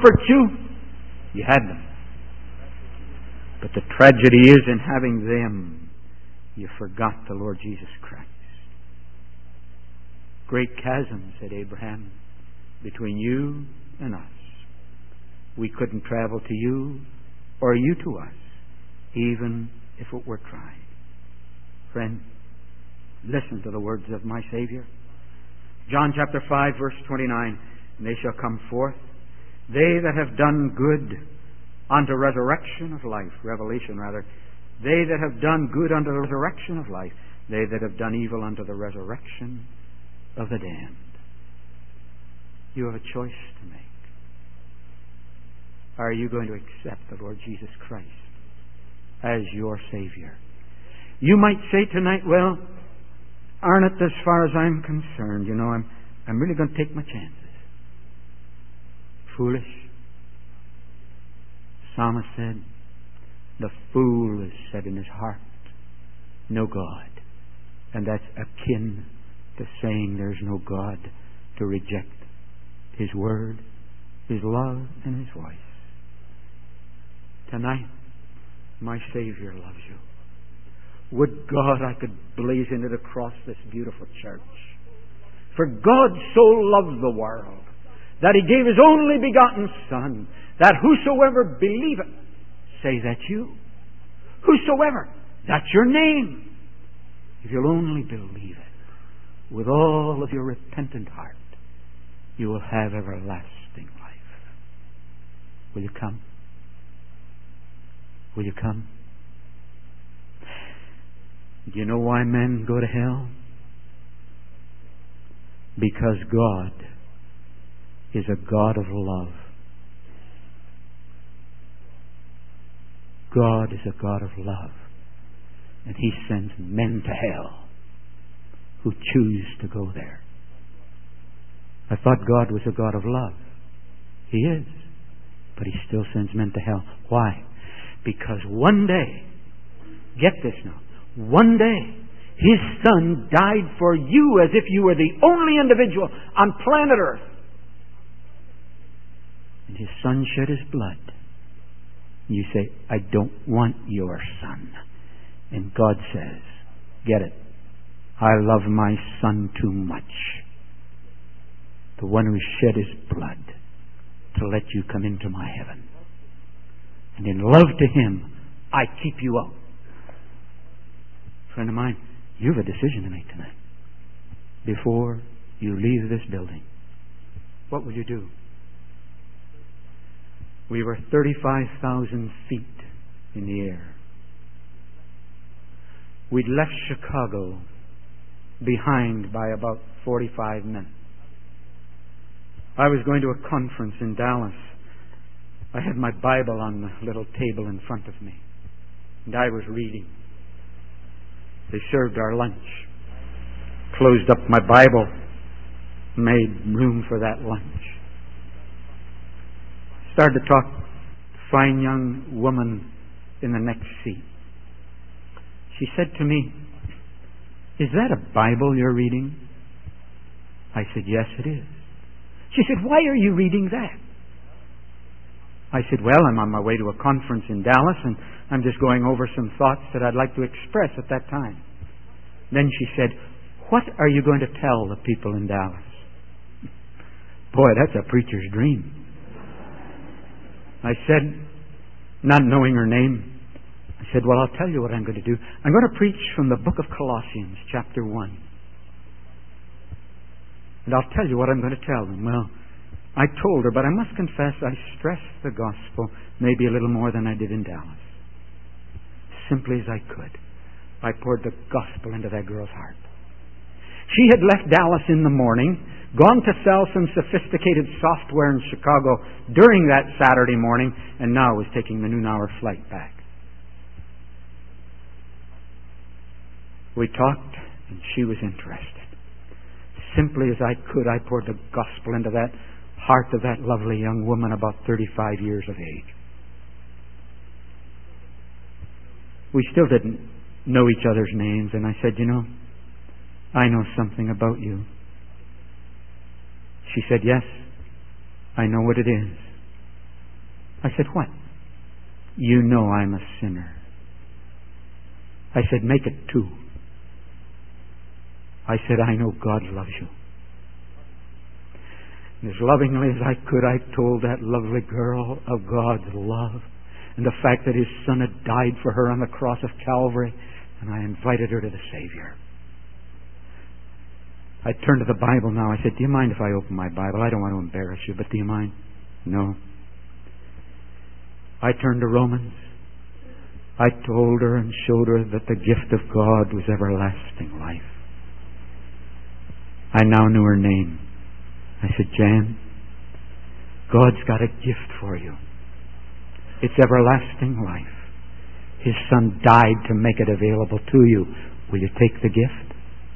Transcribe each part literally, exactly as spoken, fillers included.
comfort you, you had them. But the tragedy is in having them, you forgot the Lord Jesus Christ. Great chasm, said Abraham, between you and us. We couldn't travel to you or you to us, even if it were tried. Friend, listen to the words of my Savior. John chapter five, verse twenty-nine. And they shall come forth, they that have done good unto resurrection of life. Revelation, rather. They that have done good unto the resurrection of life. They that have done evil unto the resurrection of the damned. You have a choice to make. Are you going to accept the Lord Jesus Christ as your Savior? You might say tonight, well, aren't it as far as I'm concerned? You know, I'm, I'm really going to take my chances. Foolish. Psalmist said, the fool has said in his heart, no God. And that's akin to saying there's no God, to reject His Word, His love, and His voice. Tonight, my Savior loves you. Would God I could blazon it across this beautiful church. For God so loved the world that He gave His only begotten Son, that whosoever believeth, say that you. Whosoever, that's your name. If you'll only believe it with all of your repentant heart, you will have everlasting life. Will you come? Will you come? Do you know why men go to hell? Because God is a God of love. God is a God of love. And He sends men to hell who choose to go there. I thought God was a God of love. He is. But He still sends men to hell. Why? Because one day, get this now, one day, His Son died for you as if you were the only individual on planet Earth. And His Son shed His blood. You say, I don't want your Son. And God says, get it. I love my Son too much. The one who shed His blood to let you come into my heaven. And in love to Him, I keep you out. Friend of mine, you have a decision to make tonight. Before you leave this building, what will you do? We were thirty-five thousand feet in the air. We'd left Chicago behind by about forty-five minutes. I was going to a conference in Dallas. I had my Bible on the little table in front of me, and I was reading. They served our lunch. Closed up my Bible, made room for that lunch. Started to talk to a fine young woman in the next seat. She said to me, is that a Bible you're reading? I said, yes, it is. She said, why are you reading that? I said, well, I'm on my way to a conference in Dallas, and I'm just going over some thoughts that I'd like to express at that time. Then she said, what are you going to tell the people in Dallas? Boy, that's a preacher's dream. I said, not knowing her name, I said, well, I'll tell you what I'm going to do. I'm going to preach from the book of Colossians, chapter one. And I'll tell you what I'm going to tell them. Well, I told her, but I must confess I stressed the gospel maybe a little more than I did in Dallas. Simply as I could. I poured the gospel into that girl's heart. She had left Dallas in the morning, gone to sell some sophisticated software in Chicago during that Saturday morning, and now was taking the noon hour flight back. We talked, and she was interested. Simply as I could, I poured the gospel into that heart of that lovely young woman about thirty-five years of age. We still didn't know each other's names, and I said, you know, I know something about you. She said, yes, I know what it is. I said, what? You know I'm a sinner. I said, make it two. I said, I know God loves you. And as lovingly as I could, I told that lovely girl of God's love and the fact that His Son had died for her on the cross of Calvary, and I invited her to the Savior. I turned to the Bible now. I said, do you mind if I open my Bible? I don't want to embarrass you, but do you mind? No. I turned to Romans. I told her and showed her that the gift of God was everlasting life. I now knew her name. I said, Jan, God's got a gift for you. It's everlasting life. His Son died to make it available to you. Will you take the gift?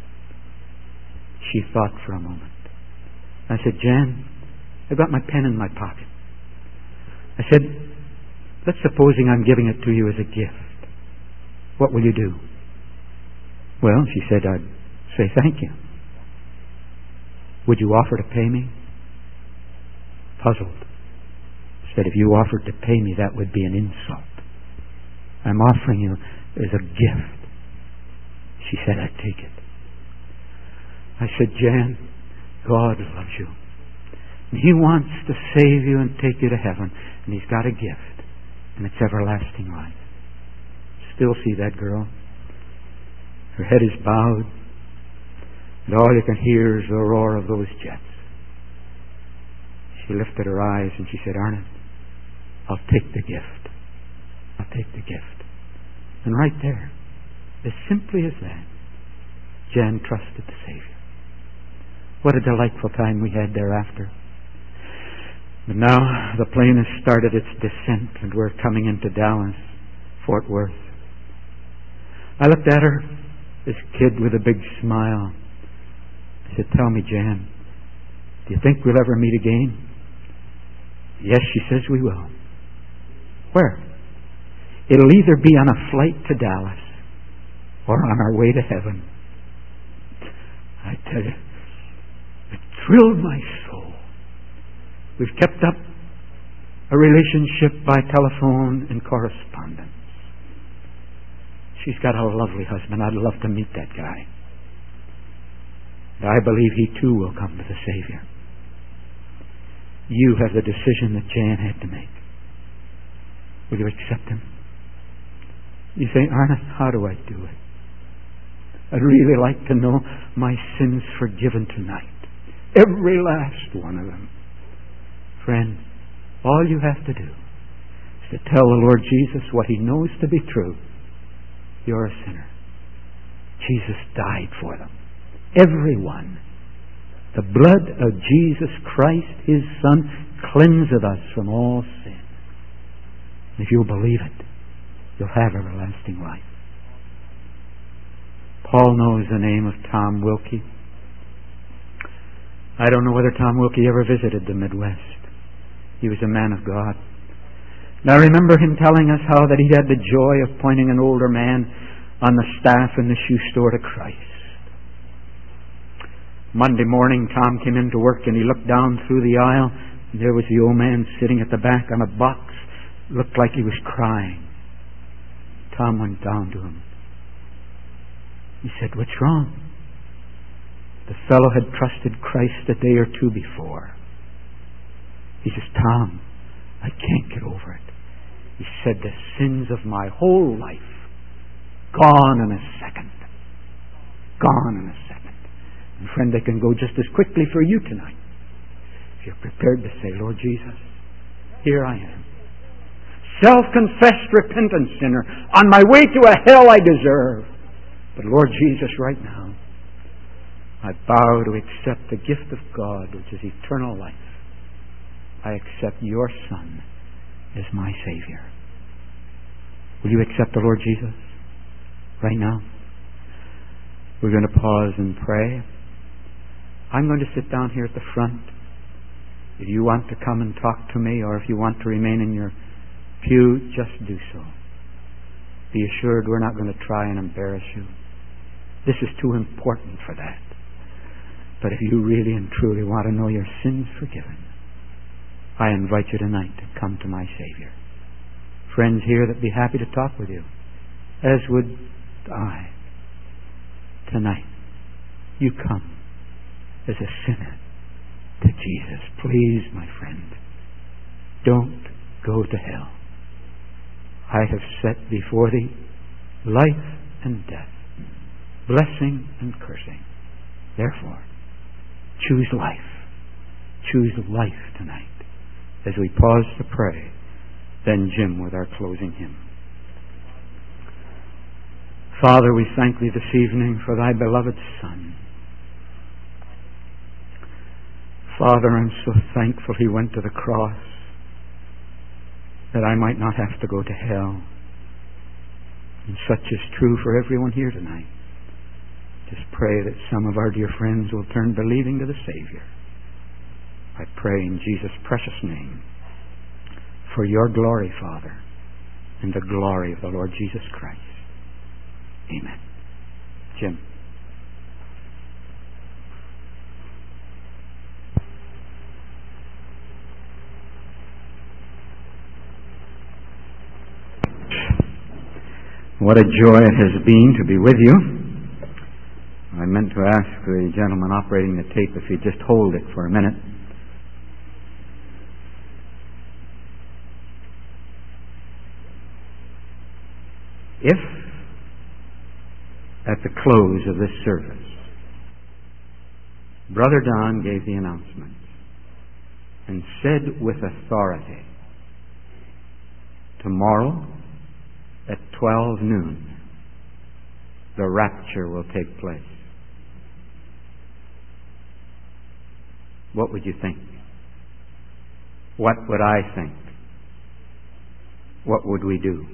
She thought for a moment. I said, Jan, I've got my pen in my pocket. I said, let's supposing I'm giving it to you as a gift. What will you do? Well, she said, I'd say thank you. Would you offer to pay me? Puzzled. Said, if you offered to pay me, that would be an insult. I'm offering you as a gift. She said, I'd take it. I said, Jan, God loves you. And He wants to save you and take you to heaven. And He's got a gift. And it's everlasting life. Still see that girl? Her head is bowed. And all you can hear is the roar of those jets. She lifted her eyes and she said, Arnott, I'll take the gift. I'll take the gift. And right there, as simply as that, Jan trusted the Savior. What a delightful time we had thereafter. But now the plane has started its descent and we're coming into Dallas, Fort Worth. I looked at her, this kid with a big smile. I said, tell me, Jan, do you think we'll ever meet again? Yes, she says we will. Where? It'll either be on a flight to Dallas or on our way to heaven. I tell you, it thrilled my soul. We've kept up a relationship by telephone and correspondence. She's got a lovely husband. I'd love to meet that guy. I believe he too will come to the Savior. You have the decision that Jan had to make. Will you accept Him? You say, Arnott, how do I do it? I'd really like to know my sins forgiven tonight. Every last one of them. Friend, all you have to do is to tell the Lord Jesus what He knows to be true. You're a sinner. Jesus died for them. Everyone. The blood of Jesus Christ, His Son, cleanseth us from all sin. And if you'll believe it, you'll have everlasting life. Paul knows the name of Tom Wilkie. I don't know whether Tom Wilkie ever visited the Midwest. He was a man of God. And I remember him telling us how that he had the joy of pointing an older man on the staff in the shoe store to Christ. Monday morning, Tom came into work and he looked down through the aisle, and there was the old man sitting at the back on a box. Looked like he was crying. Tom went down to him. He said, what's wrong? The fellow had trusted Christ a day or two before. He says, Tom, I can't get over it. He said, the sins of my whole life, gone in a second. Gone in a second. And friend, they can go just as quickly for you tonight. If you're prepared to say, Lord Jesus, here I am. Self-confessed repentant sinner, on my way to a hell I deserve. But Lord Jesus, right now, I bow to accept the gift of God, which is eternal life. I accept your Son as my Savior. Will you accept the Lord Jesus right now? We're going to pause and pray. I'm going to sit down here at the front. If you want to come and talk to me, or if you want to remain in your pew, just do so. Be assured we're not going to try and embarrass you. This is too important for that. But if you really and truly want to know your sins forgiven, I invite you tonight to come to my Savior. Friends here that be happy to talk with you, as would I. Tonight, you come as a sinner to Jesus. Please, my friend, don't go to hell. I have set before thee life and death, blessing and cursing. Therefore, choose life. Choose life tonight. As we pause to pray, then Jim with our closing hymn. Father, we thank thee this evening for thy beloved Son. Father, I'm so thankful he went to the cross that I might not have to go to hell. And such is true for everyone here tonight. Just pray that some of our dear friends will turn believing to the Savior. I pray in Jesus' precious name, for your glory, Father, and the glory of the Lord Jesus Christ. Amen. Jim. What a joy it has been to be with you. I meant to ask the gentleman operating the tape if he'd just hold it for a minute. If, at the close of this service, Brother Don gave the announcement and said with authority, tomorrow at twelve noon, the rapture will take place, what would you think? What would I think? What would we do?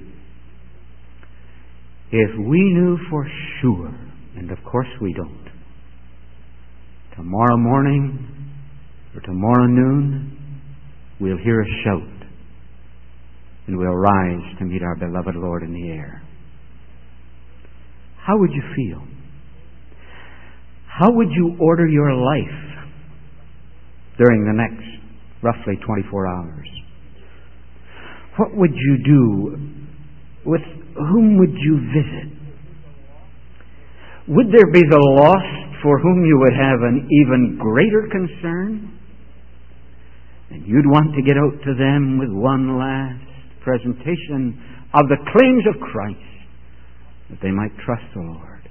If we knew for sure, and of course we don't, tomorrow morning or tomorrow noon, we'll hear a shout and we'll rise to meet our beloved Lord in the air. How would you feel? How would you order your life during the next roughly twenty-four hours? What would you do? With whom would you visit? Would there be the lost for whom you would have an even greater concern? And you'd want to get out to them with one last presentation of the claims of Christ, that they might trust the Lord.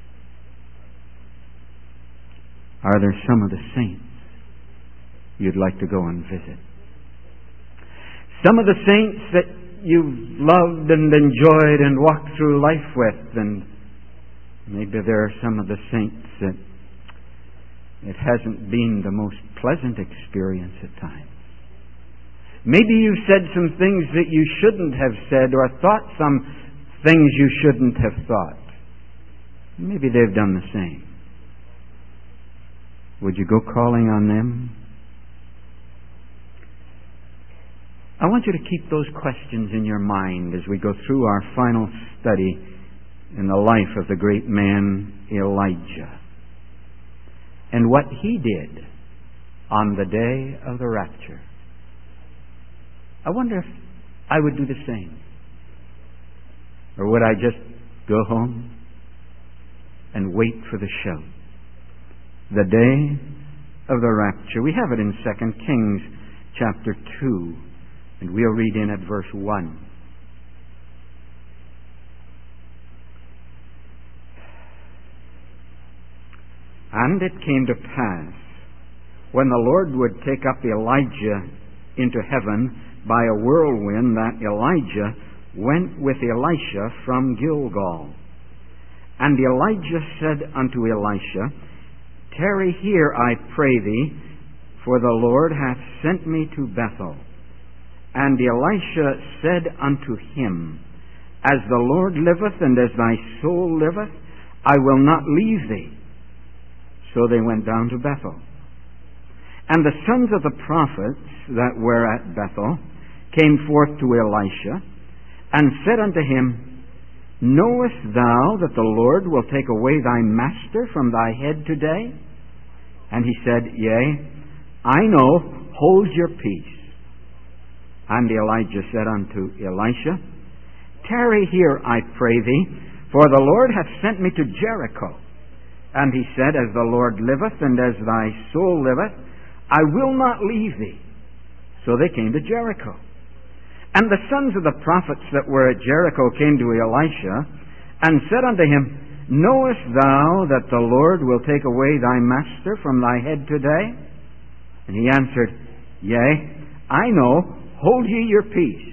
Are there some of the saints you'd like to go and visit? Some of the saints that you've loved and enjoyed and walked through life with, and maybe there are some of the saints that it hasn't been the most pleasant experience at times. Maybe you've said some things that you shouldn't have said, or thought some things you shouldn't have thought. Maybe they've done the same. Would you go calling on them? I want you to keep those questions in your mind as we go through our final study in the life of the great man Elijah and what he did on the day of the rapture. I wonder if I would do the same. Or would I just go home and wait for the shout? The day of the rapture. We have it in Second Kings chapter two. And we'll read in at verse one. And it came to pass, when the Lord would take up Elijah into heaven by a whirlwind, that Elijah went with Elisha from Gilgal. And Elijah said unto Elisha, Tarry here, I pray thee, for the Lord hath sent me to Bethel. And Elisha said unto him, As the Lord liveth, and as thy soul liveth, I will not leave thee. So they went down to Bethel. And the sons of the prophets that were at Bethel came forth to Elisha, and said unto him, Knowest thou that the Lord will take away thy master from thy head today? And he said, Yea, I know, hold your peace. And Elijah said unto Elisha, Tarry here, I pray thee, for the Lord hath sent me to Jericho. And he said, As the Lord liveth, and as thy soul liveth, I will not leave thee. So they came to Jericho. And the sons of the prophets that were at Jericho came to Elisha, and said unto him, Knowest thou that the Lord will take away thy master from thy head today? And he answered, Yea, I know. Hold ye your peace.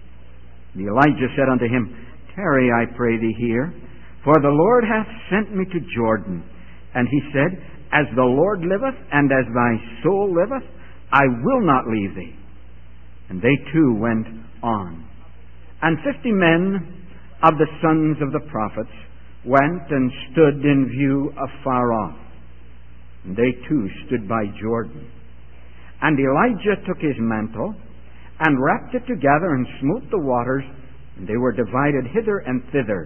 And Elijah said unto him, Tarry, I pray thee here, for the Lord hath sent me to Jordan. And he said, As the Lord liveth, and as thy soul liveth, I will not leave thee. And they too went on. And fifty men of the sons of the prophets went and stood in view afar off. And they too stood by Jordan. And Elijah took his mantle, and wrapped it together, and smote the waters, and they were divided hither and thither,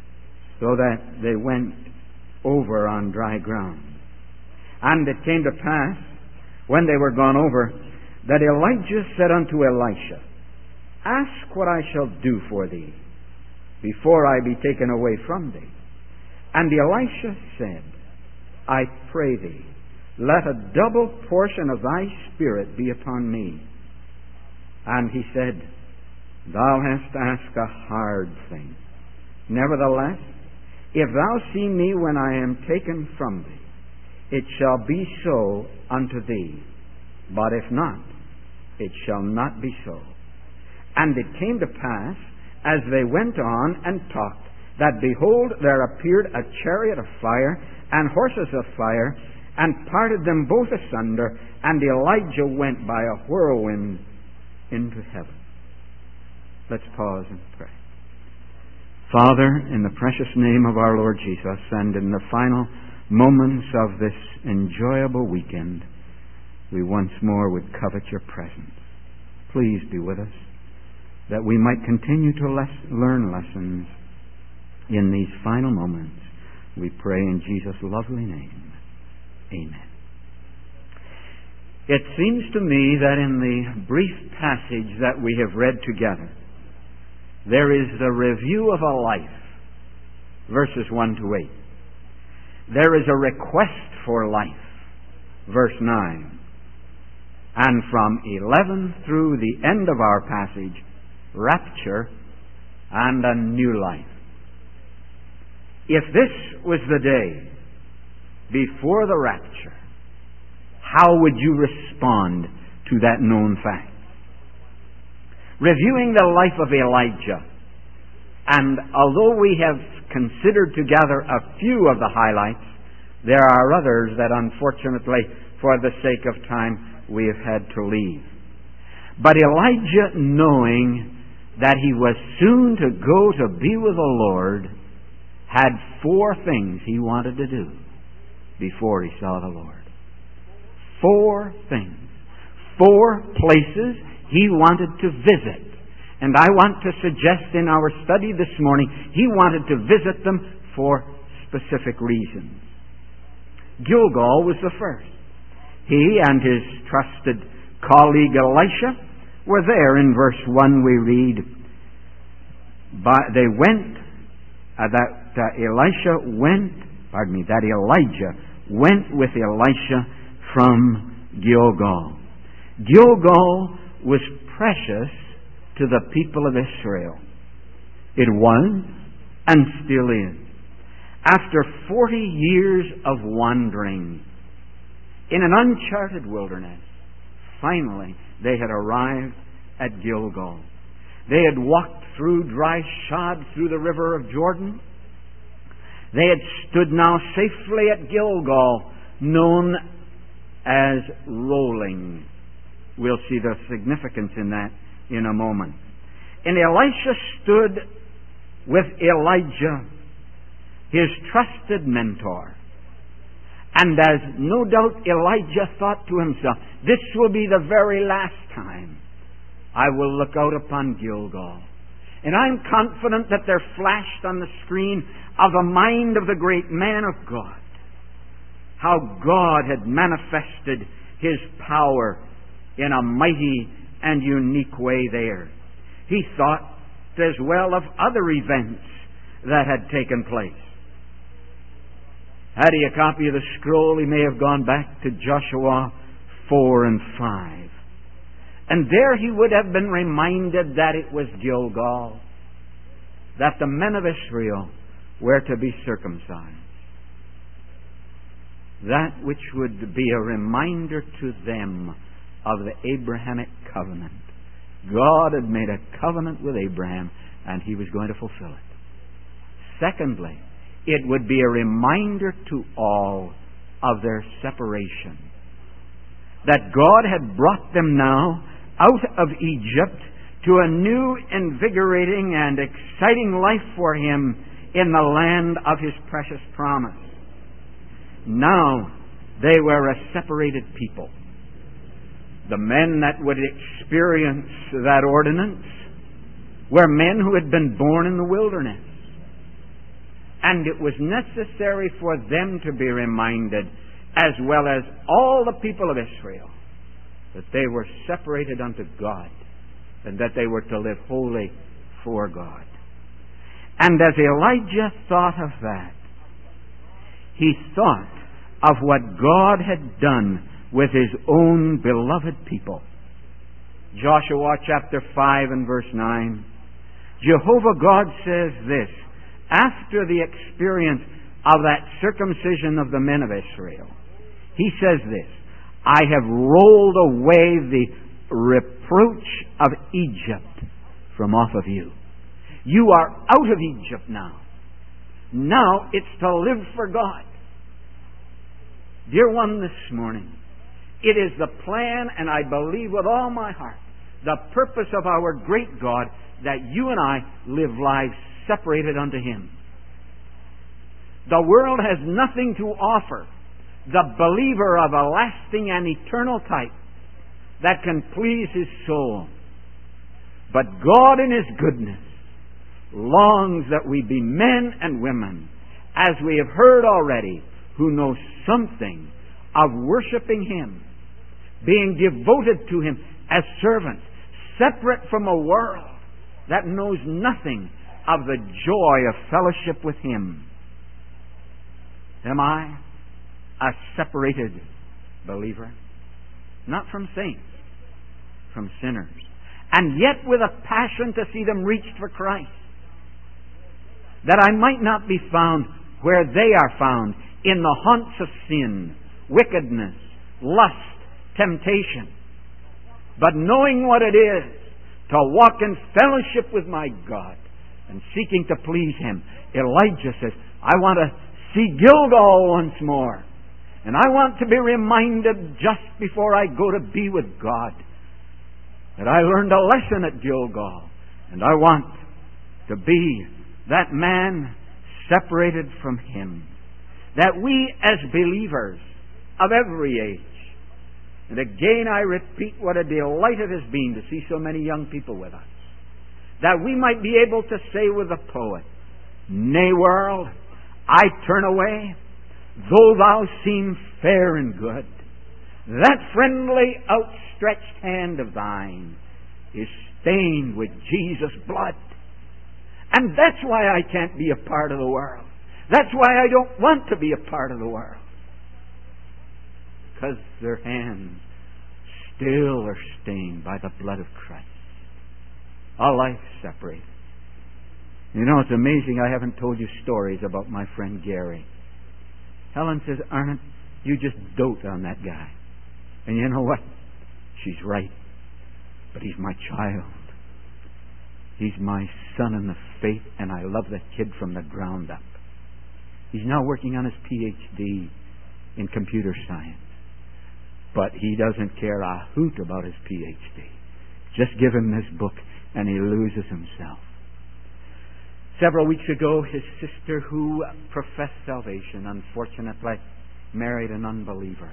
so that they went over on dry ground. And it came to pass, when they were gone over, that Elijah said unto Elisha, Ask what I shall do for thee, before I be taken away from thee. And Elisha said, I pray thee, let a double portion of thy spirit be upon me. And he said, Thou hast asked a hard thing. Nevertheless, if thou see me when I am taken from thee, it shall be so unto thee. But if not, it shall not be so. And it came to pass, as they went on and talked, that behold, there appeared a chariot of fire and horses of fire, and parted them both asunder, and Elijah went by a whirlwind into heaven. Let's pause and pray. Father, in the precious name of our Lord Jesus, and in the final moments of this enjoyable weekend, we once more would covet your presence. Please be with us, that we might continue to les- learn lessons in these final moments. We pray in Jesus' lovely name. Amen. It seems to me that in the brief passage that we have read together, there is the review of a life, verses one to eight. There is a request for life, verse nine. And from eleven through the end of our passage, rapture and a new life. If this was the day before the rapture, how would you respond to that known fact? Reviewing the life of Elijah, and although we have considered together a few of the highlights, there are others that unfortunately, for the sake of time, we have had to leave. But Elijah, knowing that he was soon to go to be with the Lord, had four things he wanted to do before he saw the Lord. Four things. Four places he wanted to visit. And I want to suggest in our study this morning, he wanted to visit them for specific reasons. Gilgal was the first. He and his trusted colleague Elisha were there. In verse one we read, but they went, uh, that uh, Elisha went, pardon me, that Elijah went with Elisha from Gilgal. Gilgal was precious to the people of Israel. It was and still is. After forty years of wandering in an uncharted wilderness, finally they had arrived at Gilgal. They had walked through dry shod through the river of Jordan. They had stood now safely at Gilgal, known as rolling. We'll see the significance in that in a moment. And Elisha stood with Elijah, his trusted mentor. And as no doubt Elijah thought to himself, this will be the very last time I will look out upon Gilgal. And I'm confident that there flashed on the screen of the mind of the great man of God how God had manifested His power in a mighty and unique way there. He thought as well of other events that had taken place. Had he a copy of the scroll, he may have gone back to Joshua four and five. And there he would have been reminded that it was Gilgal, that the men of Israel were to be circumcised. That which would be a reminder to them of the Abrahamic covenant. God had made a covenant with Abraham, and he was going to fulfill it. Secondly, it would be a reminder to all of their separation. That God had brought them now out of Egypt to a new, invigorating, and exciting life for him in the land of his precious promise. Now they were a separated people. The men that would experience that ordinance were men who had been born in the wilderness. And it was necessary for them to be reminded, as well as all the people of Israel, that they were separated unto God and that they were to live wholly for God. And as Elijah thought of that, he thought of what God had done with his own beloved people. Joshua chapter five and verse nine. Jehovah God says this, after the experience of that circumcision of the men of Israel. He says this, I have rolled away the reproach of Egypt from off of you. You are out of Egypt now. Now it's to live for God. Dear one, this morning, it is the plan, and I believe with all my heart, the purpose of our great God, that you and I live lives separated unto Him. The world has nothing to offer the believer of a lasting and eternal type that can please his soul. But God in His goodness longs that we be men and women, as we have heard already, who know something of worshiping Him, being devoted to Him as servants, separate from a world that knows nothing of the joy of fellowship with Him. Am I a separated believer? Not from saints, from sinners. And yet with a passion to see them reached for Christ. That I might not be found where they are found, in the haunts of sin, wickedness, lust, temptation. But knowing what it is to walk in fellowship with my God and seeking to please Him. Elijah says, I want to see Gilgal once more. And I want to be reminded just before I go to be with God that I learned a lesson at Gilgal. And I want to be that man separated from Him. That we as believers of every age, and again I repeat what a delight it has been to see so many young people with us, that we might be able to say with the poet, Nay, world, I turn away, though thou seem fair and good. That friendly outstretched hand of thine is stained with Jesus' blood. And that's why I can't be a part of the world. That's why I don't want to be a part of the world. Because their hands still are stained by the blood of Christ. A life separated. You know, it's amazing I haven't told you stories about my friend Gary. Helen says, Arnott, you just dote on that guy. And you know what? She's right. But he's my child. He's my son in the faith, and I love that kid from the ground up. He's now working on his P H D in computer science. But he doesn't care a hoot about his P H D. Just give him this book and he loses himself. Several weeks ago, his sister, who professed salvation, unfortunately married an unbeliever.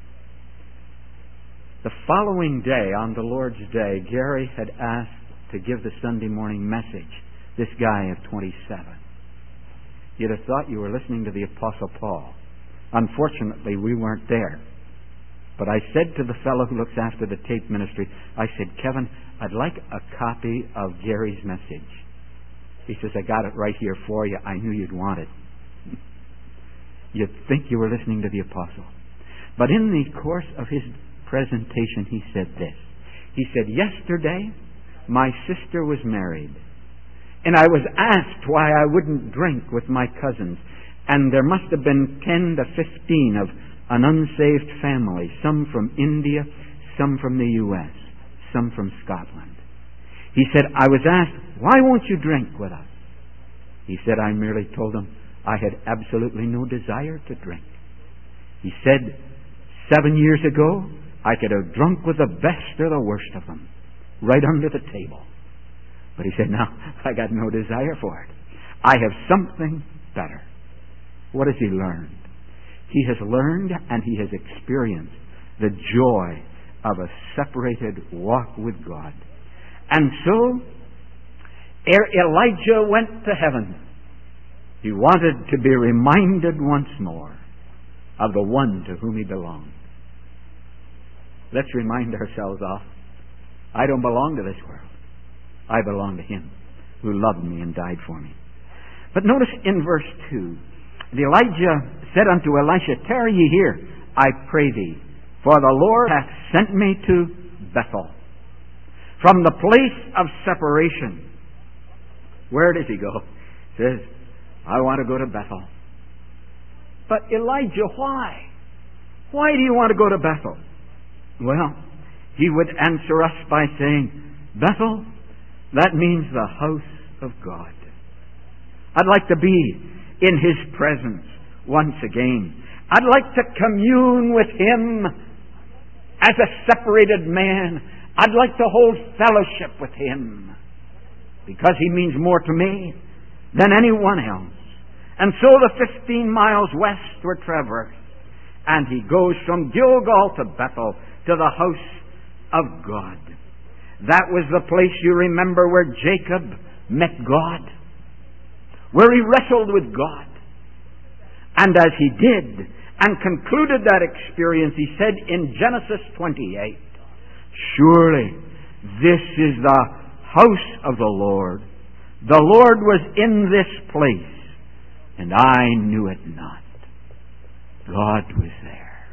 The following day, on the Lord's Day, Gary had asked to give the Sunday morning message. This guy of twenty-seven. You'd have thought you were listening to the Apostle Paul. Unfortunately, we weren't there. But I said to the fellow who looks after the tape ministry, I said, Kevin, I'd like a copy of Gary's message. He says, I got it right here for you. I knew you'd want it. You'd think you were listening to the apostle. But in the course of his presentation, he said this. He said, yesterday, my sister was married. And I was asked why I wouldn't drink with my cousins. And there must have been ten to fifteen of an unsaved family, some from India, some from the U S, some from Scotland. He said, I was asked, why won't you drink with us? He said, I merely told them I had absolutely no desire to drink. He said, seven years ago, I could have drunk with the best or the worst of them, right under the table. But he said, now, I got no desire for it. I have something better. What has he learned? He has learned and he has experienced the joy of a separated walk with God. And so, ere Elijah went to heaven, he wanted to be reminded once more of the one to whom he belonged. Let's remind ourselves of, I don't belong to this world. I belong to him who loved me and died for me. But notice in verse two, Elijah said unto Elisha, tarry ye here, I pray thee, for the Lord hath sent me to Bethel. From the place of separation. Where does he go? He says, I want to go to Bethel. But Elijah, why? Why do you want to go to Bethel? Well, he would answer us by saying, Bethel, that means the house of God. I'd like to be in his presence once again. I'd like to commune with him as a separated man. I'd like to hold fellowship with him because he means more to me than anyone else. And so the fifteen miles west were traversed, and he goes from Gilgal to Bethel, to the house of God. That was the place, you remember, where Jacob met God, where he wrestled with God. And as he did and concluded that experience, he said in Genesis twenty-eight, surely this is the house of the Lord. The Lord was in this place, and I knew it not. God was there.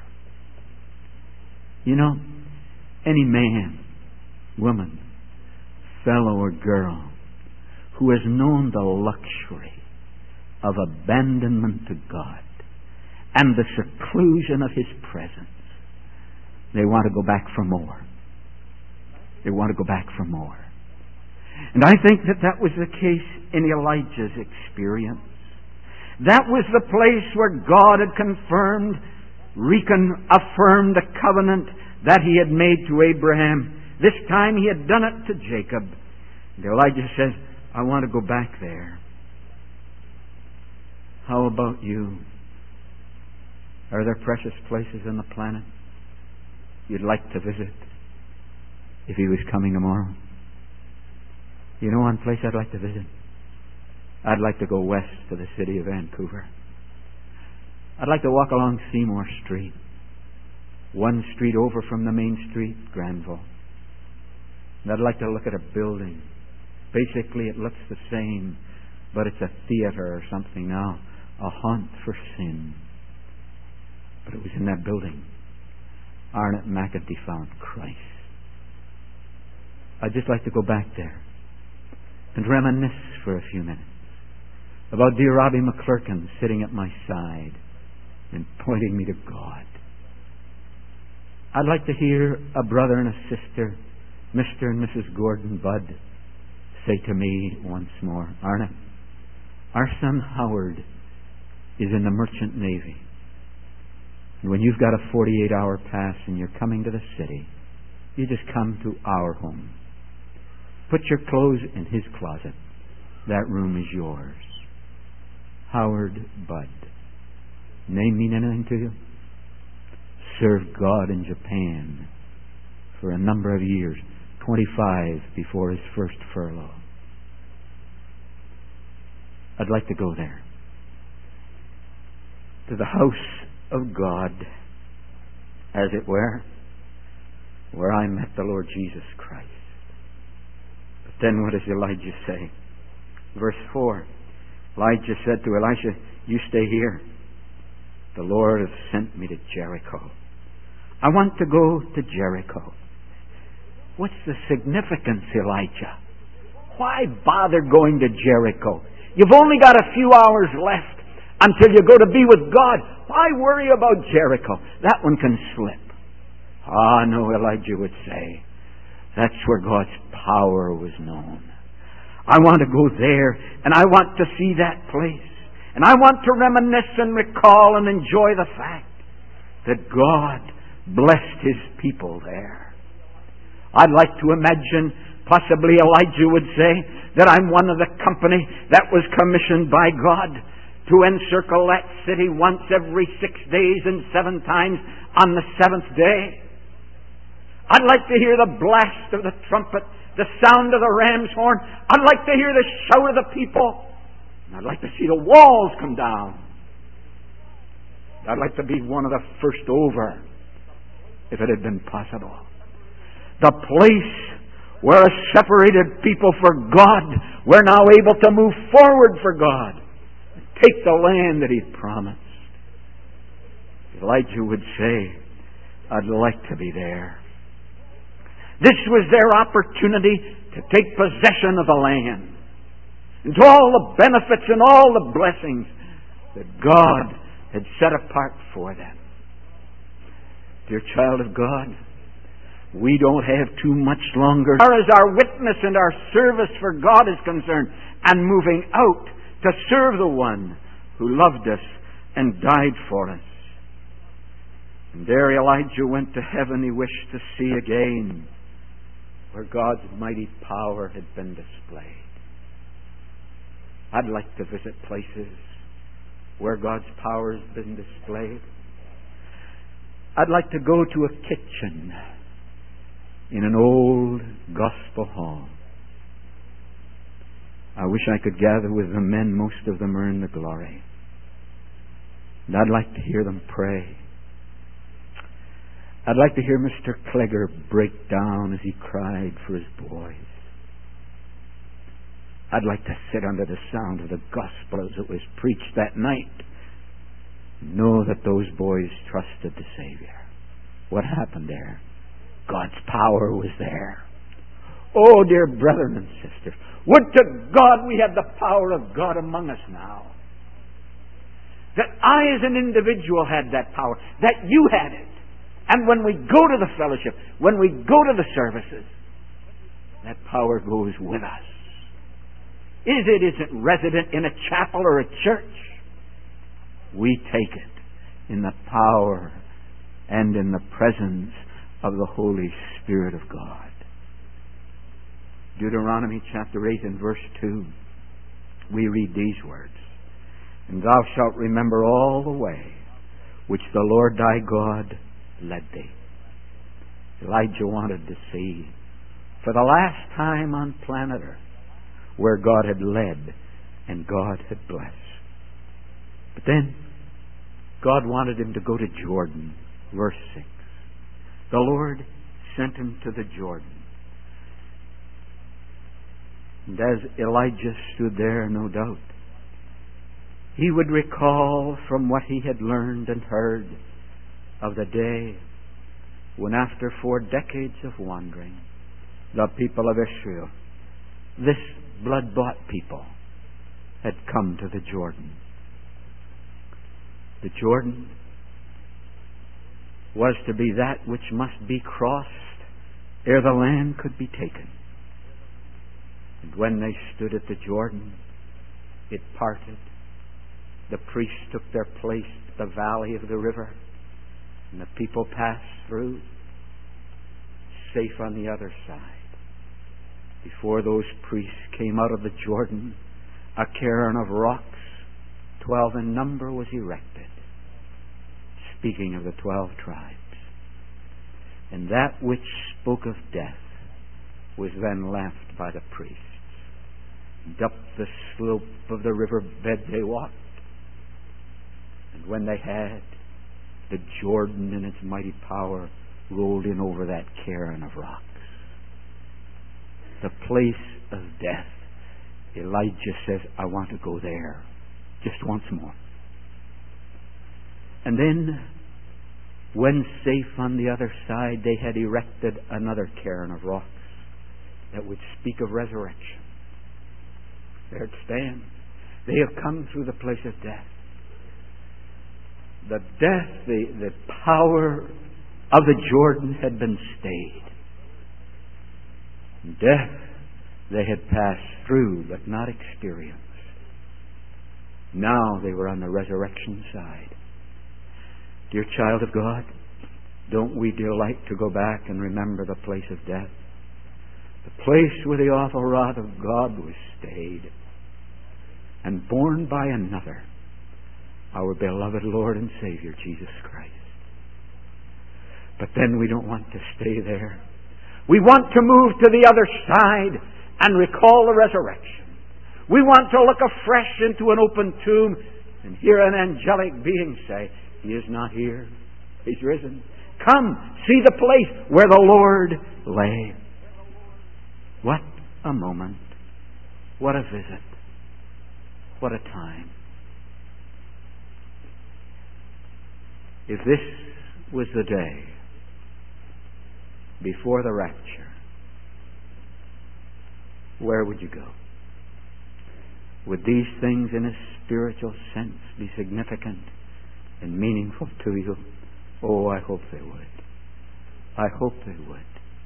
You know, any man, woman, fellow or girl who has known the luxury of abandonment to God and the seclusion of his presence, they want to go back for more. They want to go back for more. And I think that that was the case in Elijah's experience. That was the place where God had confirmed, reaffirmed the covenant that he had made to Abraham. This time he had done it to Jacob. And Elijah says, I want to go back there. How about you? Are there precious places on the planet you'd like to visit if he was coming tomorrow? You know one place I'd like to visit? I'd like to go west to the city of Vancouver. I'd like to walk along Seymour Street, one street over from the main street, Granville. And I'd like to look at a building. Basically, it looks the same, but it's a theater or something now, a haunt for sin. But it was in that building Arnott McEntee found Christ. I'd just like to go back there and reminisce for a few minutes about dear Robbie McClurkin sitting at my side and pointing me to God. I'd like to hear a brother and a sister, Mister and Missus Gordon Budd, say to me once more, Arnott, our son Howard is in the Merchant Navy. And when you've got a forty-eight hour pass and you're coming to the city, you just come to our home. Put your clothes in his closet. That room is yours. Howard Budd. Name mean anything to you? Served God in Japan for a number of years, twenty-five before his first furlough. I'd like to go there, to the house of God. as it were, where I met the Lord Jesus Christ. But then what does Elijah say? Verse four. Elijah said to Elisha, you stay here. The Lord has sent me to Jericho. I want to go to Jericho. What's the significance, Elijah? Why bother going to Jericho? You've only got a few hours left until you go to be with God. Why worry about Jericho? That one can slip. Ah, no, Elijah would say. That's where God's power was known. I want to go there, and I want to see that place. And I want to reminisce and recall and enjoy the fact that God blessed His people there. I'd like to imagine, possibly Elijah would say, that I'm one of the company that was commissioned by God to encircle that city once every six days and seven times on the seventh day. I'd like to hear the blast of the trumpet, the sound of the ram's horn. I'd like to hear the shout of the people. And I'd like to see the walls come down. I'd like to be one of the first over, if it had been possible. The place where a separated people for God were now able to move forward for God and take the land that He'd promised. Elijah would say, I'd like to be there. This was their opportunity to take possession of the land and to all the benefits and all the blessings that God had set apart for them. Dear child of God, we don't have too much longer as far as our witness and our service for God is concerned, and moving out to serve the one who loved us and died for us. And there Elijah went to heaven. He wished to see again where God's mighty power had been displayed. I'd like to visit places where God's power has been displayed. I'd like to go to a kitchen in an old gospel hall. I wish I could gather with the men. Most of them are in the glory. And I'd like to hear them pray. I'd like to hear Mister Clegger break down as he cried for his boys. I'd like to sit under the sound of the gospel as it was preached that night. Know that those boys trusted the Savior. What happened there? God's power was there. Oh, dear brethren and sisters, would to God we had the power of God among us now. That I as an individual had that power. That you had it. And when we go to the fellowship, when we go to the services, that power goes with us. Is it isn't resident in a chapel or a church? We take it in the power and in the presence of the Holy Spirit of God. Deuteronomy chapter eight and verse two, we read these words. And thou shalt remember all the way which the Lord thy God led thee. Elijah wanted to see for the last time on planet Earth where God had led and God had blessed. But then God wanted him to go to Jordan. Verse six. The Lord sent him to the Jordan. And as Elijah stood there, no doubt, he would recall from what he had learned and heard of the day when, after four decades of wandering, the people of Israel, this blood-bought people, had come to the Jordan. The Jordan was to be that which must be crossed ere the land could be taken. And when they stood at the Jordan, it parted. The priests took their place at the valley of the river, and the people passed through, safe on the other side. Before those priests came out of the Jordan, a cairn of rocks, twelve in number, was erected, speaking of the twelve tribes. And that which spoke of death was then left by the priests. And up the slope of the river bed they walked. And when they had the Jordan in its mighty power rolled in over that cairn of rocks. The place of death. Elijah says, I want to go there just once more. And then, when safe on the other side, they had erected another cairn of rocks that would speak of resurrection. There it stands. They have come through the place of death. The death, the, the power of the Jordan had been stayed. Death they had passed through but not experienced. Now they were on the resurrection side. Dear child of God, don't we delight to go back and remember the place of death? The place where the awful wrath of God was stayed and borne by another, our beloved Lord and Savior, Jesus Christ. But then we don't want to stay there. We want to move to the other side and recall the resurrection. We want to look afresh into an open tomb and hear an angelic being say, He is not here. He's risen. Come, see the place where the Lord lay. What a moment. What a visit. What a time. If this was the day before the rapture, where would you go? Would these things in a spiritual sense be significant and meaningful to you? Oh, I hope they would. I hope they would.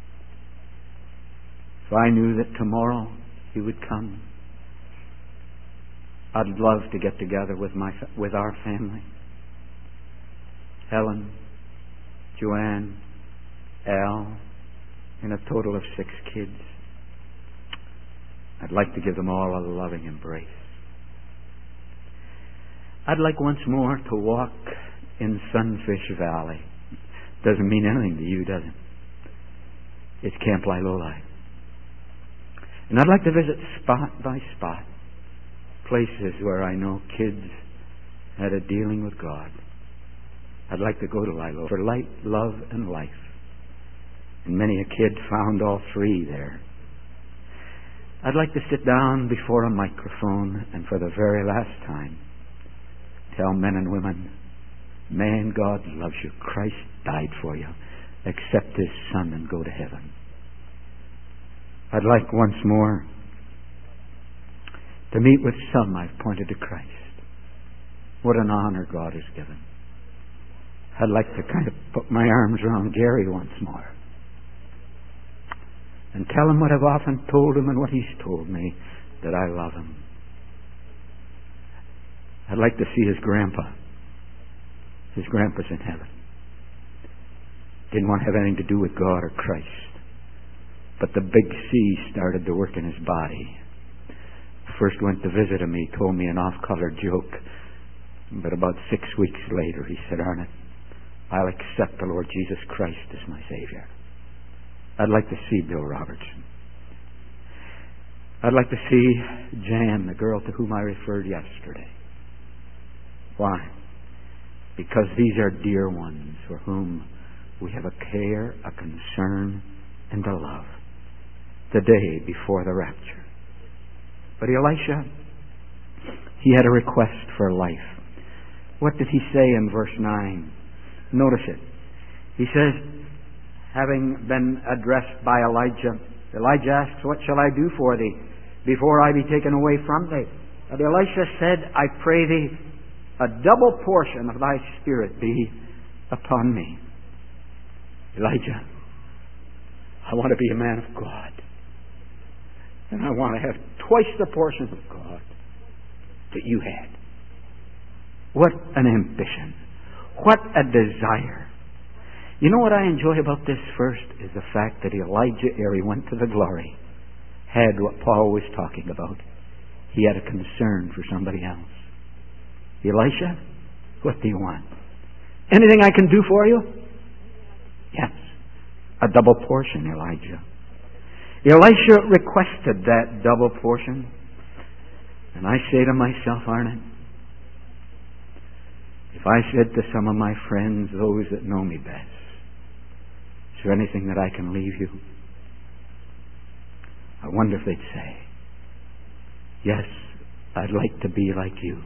If I knew that tomorrow He would come, I'd love to get together with my with our family. Helen, Joanne, Al, and a total of six kids. I'd like to give them all a loving embrace. I'd like once more to walk in Sunfish Valley. Doesn't mean anything to you, does it? It's Camp Lilolai. And I'd like to visit spot by spot places where I know kids had a dealing with God. I'd like to go to Lilo for light, love, and life. And many a kid found all three there. I'd like to sit down before a microphone and for the very last time tell men and women, man, God loves you. Christ died for you. Accept His Son and go to heaven. I'd like once more to meet with some I've pointed to Christ. What an honor God has given. I'd like to kind of put my arms around Gary once more and tell him what I've often told him and what he's told me, that I love him. I'd like to see his grandpa. His grandpa's in heaven. Didn't want to have anything to do with God or Christ. But the big C started to work in his body. First went to visit him, he told me an off-color joke. But about six weeks later he said, Arnott, I'll accept the Lord Jesus Christ as my Savior. I'd like to see Bill Robertson. I'd like to see Jan, the girl to whom I referred yesterday. Why? Because these are dear ones for whom we have a care, a concern, and a love. The day before the rapture. But Elisha, he had a request for life. What did he say in verse nine? Notice it. He says, having been addressed by Elijah, Elijah asks, what shall I do for thee before I be taken away from thee? And Elisha said, I pray thee, a double portion of thy spirit be upon me. Elijah, I want to be a man of God. And I want to have twice the portions of God that you had. What an ambition. What a desire. You know what I enjoy about this first is the fact that Elijah, ere he went to the glory, had what Paul was talking about. He had a concern for somebody else. Elisha, what do you want? Anything I can do for you? Yes. A double portion, Elijah. Elisha requested that double portion. And I say to myself, Arnott, If I said to some of my friends, those that know me best, is there anything that I can leave you? I wonder if they'd say, yes, I'd like to be like you.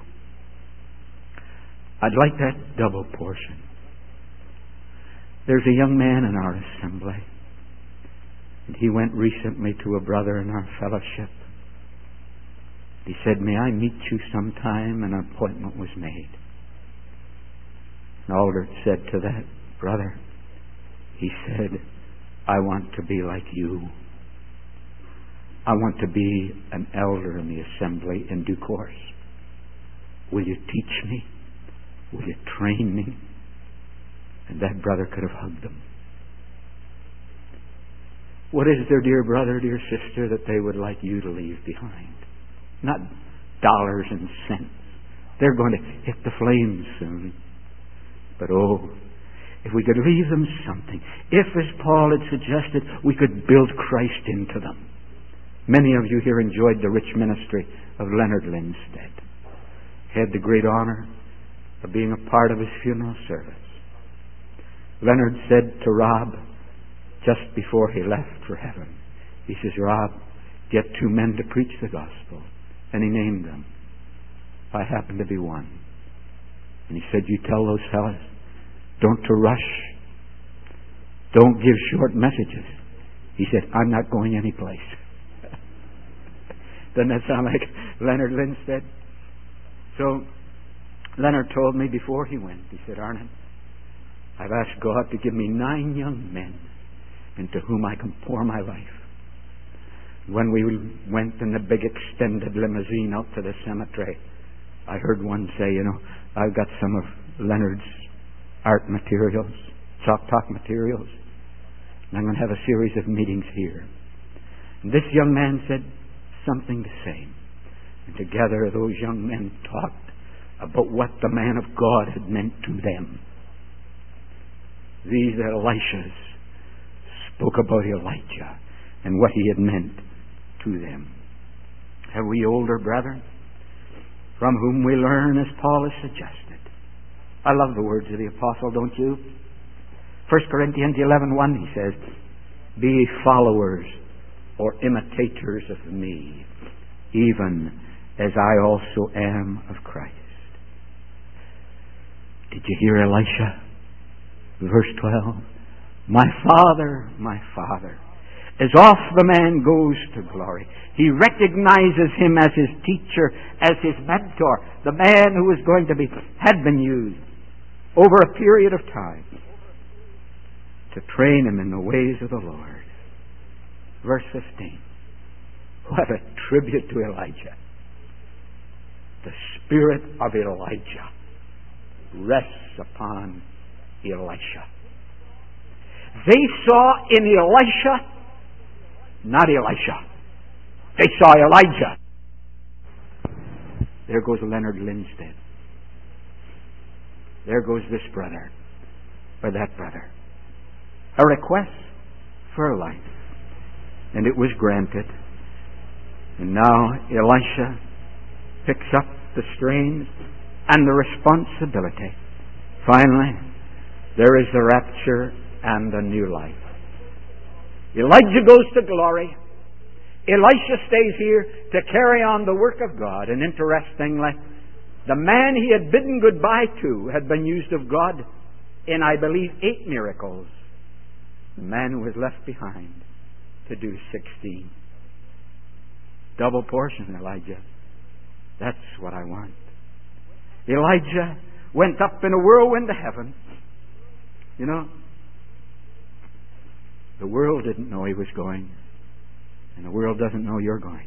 I'd like that double portion. There's a young man in our assembly, and he went recently to a brother in our fellowship. He said, may I meet you sometime? And an appointment was made. And Aldrich said to that brother, he said, I want to be like you. I want to be an elder in the assembly in due course. Will you teach me? Will you train me? And that brother could have hugged him. What is there, dear brother, dear sister, that they would like you to leave behind? Not dollars and cents. They're going to hit the flames soon. But oh, if we could leave them something. If, as Paul had suggested, we could build Christ into them. Many of you here enjoyed the rich ministry of Leonard Lindstedt. Had the great honor of being a part of his funeral service. Leonard said to Rob, just before he left for heaven, he says, Rob, get two men to preach the gospel. And he named them. I happen to be one. And he said, you tell those fellas, don't to rush. Don't give short messages. He said, I'm not going anyplace. Doesn't that sound like Leonard Lindstedt? So Leonard told me before he went, he said, Arnott, I've asked God to give me nine young men into whom I can pour my life. When we went in the big extended limousine out to the cemetery, I heard one say, you know, I've got some of Leonard's art materials, chalk talk materials, and I'm going to have a series of meetings here. And this young man said something the same. And together those young men talked about what the man of God had meant to them. These Elishas spoke about Elijah and what he had meant to them. Have we older brethren from whom we learn as Paul has suggested? I love the words of the apostle, don't you? First Corinthians eleven one, he says, be followers or imitators of me, even as I also am of Christ. Did you hear Elisha? Verse twelve. My Father, my Father, as oft the man goes to glory, he recognizes him as his teacher, as his mentor, the man who was going to be, had been used over a period of time to train him in the ways of the Lord. Verse fifteen. What a tribute to Elijah. The spirit of Elijah rests upon Elisha. They saw in Elisha not Elisha. They saw Elijah. There goes Leonard Lindstedt. There goes this brother or that brother. A request for a life. And it was granted. And now Elisha picks up the strains and the responsibility. Finally, there is the rapture and a new life. Elijah goes to glory. Elisha stays here to carry on the work of God. And interestingly, the man he had bidden goodbye to had been used of God in, I believe, eight miracles. The man who was left behind to do sixteen. Double portion, Elijah. That's what I want. Elijah went up in a whirlwind to heaven. You know, the world didn't know he was going, and the world doesn't know you're going.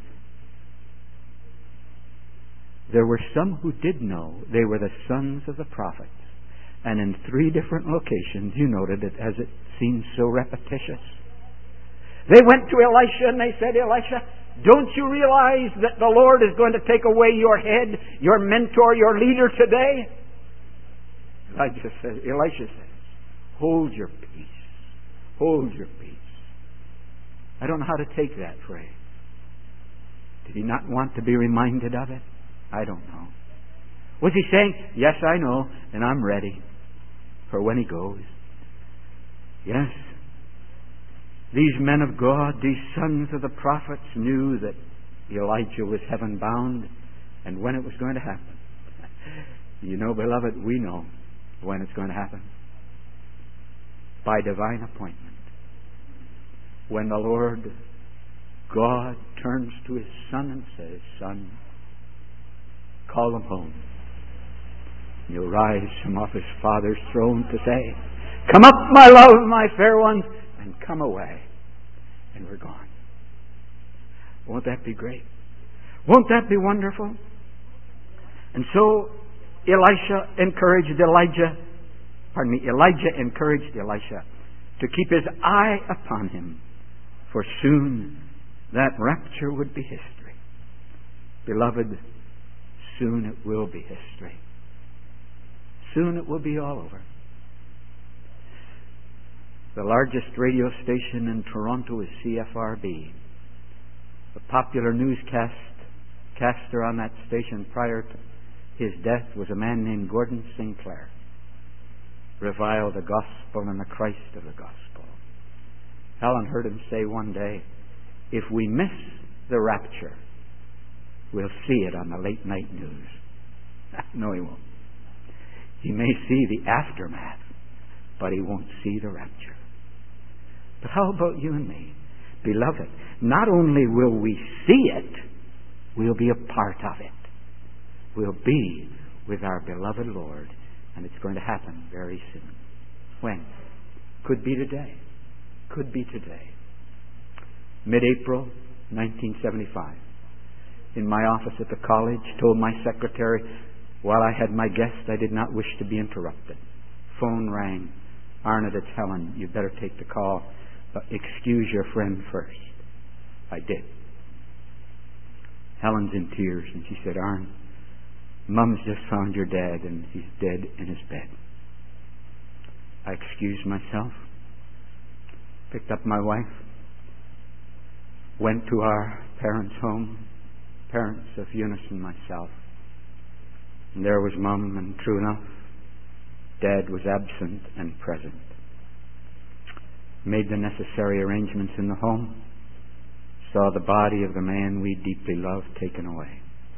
There were some who did know. They were the sons of the prophets. And in three different locations, you noted it as it seemed so repetitious. They went to Elisha and they said, Elisha, don't you realize that the Lord is going to take away your head, your mentor, your leader today? Elijah says, Elisha says, hold your peace. Hold your peace. I don't know how to take that phrase. Did he not want to be reminded of it? I don't know. Was he saying, yes, I know, and I'm ready for when he goes? Yes. These men of God, these sons of the prophets, knew that Elijah was heaven bound and when it was going to happen. You know, beloved, we know when it's going to happen. By divine appointment. When the Lord God turns to His Son and says, Son, call him home. He'll rise from off His Father's throne to say, come up, my love, my fair ones, and come away. And we're gone. Won't that be great? Won't that be wonderful? And so Elisha encouraged Elijah, pardon me, Elijah encouraged Elisha to keep his eye upon him, for soon that rapture would be history. Beloved, soon it will be history. Soon it will be all over. The largest radio station in Toronto is C F R B. The popular newscast caster on that station prior to his death was a man named Gordon Sinclair. Revile the gospel and the Christ of the gospel. Helen heard him say one day, if we miss the rapture, we'll see it on the late night news. No, he won't. He may see the aftermath, but he won't see the rapture. But how about you and me? Beloved, not only will we see it, we'll be a part of it. We'll be with our beloved Lord, and it's going to happen very soon. When? Could be today. Could be today. Mid-April nineteen seventy-five. In my office at the college, told my secretary, while I had my guest, I did not wish to be interrupted. Phone rang. Arnott, it's Helen. You'd better take the call. Uh, excuse your friend first. I did. Helen's in tears, and she said, Arn, Mum's just found your dad, and he's dead in his bed. I excused myself, picked up my wife, went to our parents' home, parents of Eunice and myself. And there was Mum, and true enough, Dad was absent and present. Made the necessary arrangements in the home, saw the body of the man we deeply loved taken away.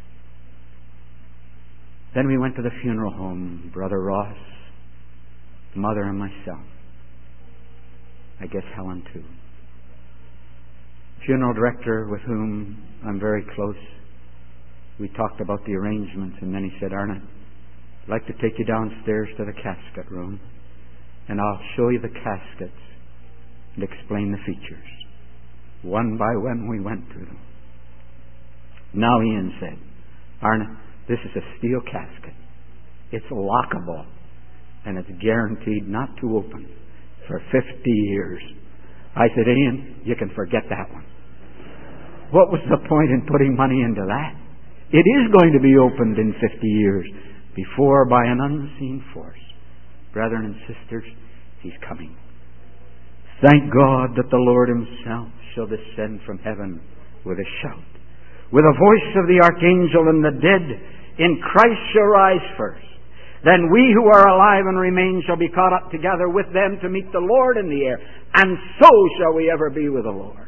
Then we went to the funeral home, Brother Ross, Mother, and myself. I guess Helen too. Funeral director with whom I'm very close. We talked about the arrangements, and then he said, Arnott, I'd like to take you downstairs to the casket room, and I'll show you the caskets and explain the features. One by one we went through them. Now Ian said, Arnott, this is a steel casket. It's lockable, and it's guaranteed not to open for fifty years. I said, Ian, you can forget that one. What was the point in putting money into that? It is going to be opened in fifty years, before by an unseen force. Brethren and sisters, He's coming. Thank God that the Lord Himself shall descend from heaven with a shout, with a voice of the archangel, and the dead in Christ shall rise first. Then we who are alive and remain shall be caught up together with them to meet the Lord in the air, and so shall we ever be with the Lord.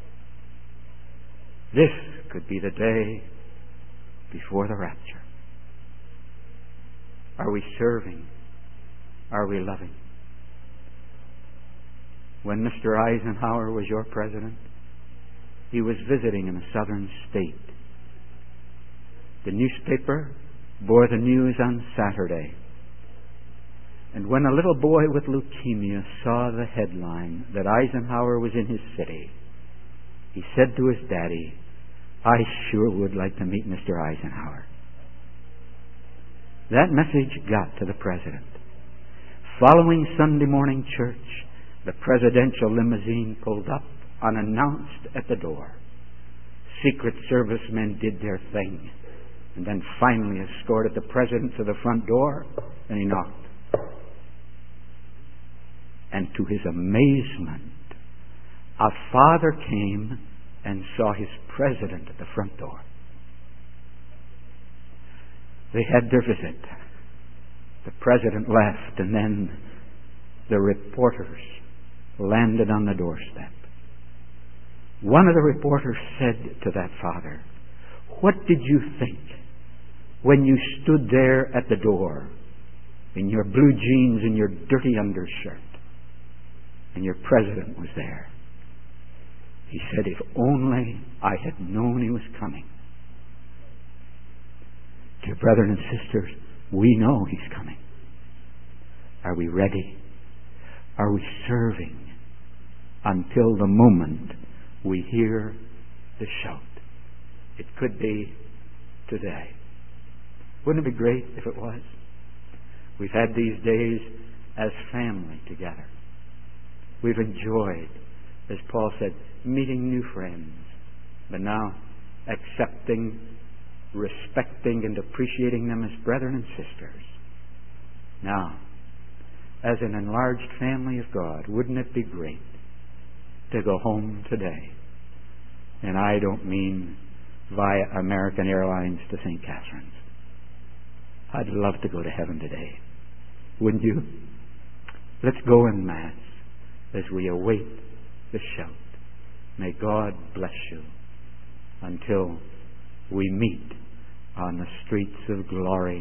This could be the day before the rapture. Are we serving? Are we loving? When Mister Eisenhower was your president, he was visiting in a southern state. The newspaper bore the news on Saturday. And when a little boy with leukemia saw the headline that Eisenhower was in his city, he said to his daddy, I sure would like to meet Mister Eisenhower. That message got to the president. Following Sunday morning church, the presidential limousine pulled up unannounced at the door. Secret Service men did their thing, and then finally escorted the president to the front door, and he knocked. And to his amazement, a father came and saw his president at the front door. They had their visit. The president left, and then the reporters landed on the doorstep. One of the reporters said to that father, "What did you think when you stood there at the door in your blue jeans and your dirty undershirt and your president was there?" He said, "If only I had known he was coming." Dear brethren and sisters, we know he's coming. Are we ready? Are we serving until the moment we hear the shout? It could be today. Wouldn't it be great if it was? We've had these days as family together. We've enjoyed, as Paul said, meeting new friends, but now accepting, respecting, and appreciating them as brethren and sisters. Now, as an enlarged family of God, wouldn't it be great to go home today? And I don't mean via American Airlines to Saint Catharines. I'd love to go to heaven today. Wouldn't you? Let's go en masse as we await the shout. May God bless you until we meet on the streets of glory